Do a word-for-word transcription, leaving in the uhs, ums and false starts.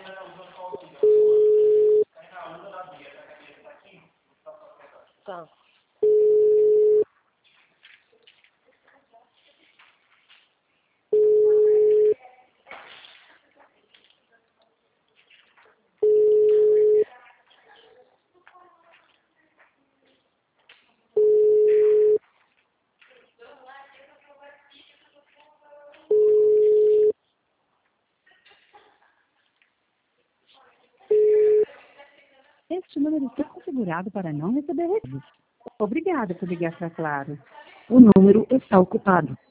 Tá. Este número está configurado para não receber recibos. Obrigada por ligar para Claro. O número está ocupado.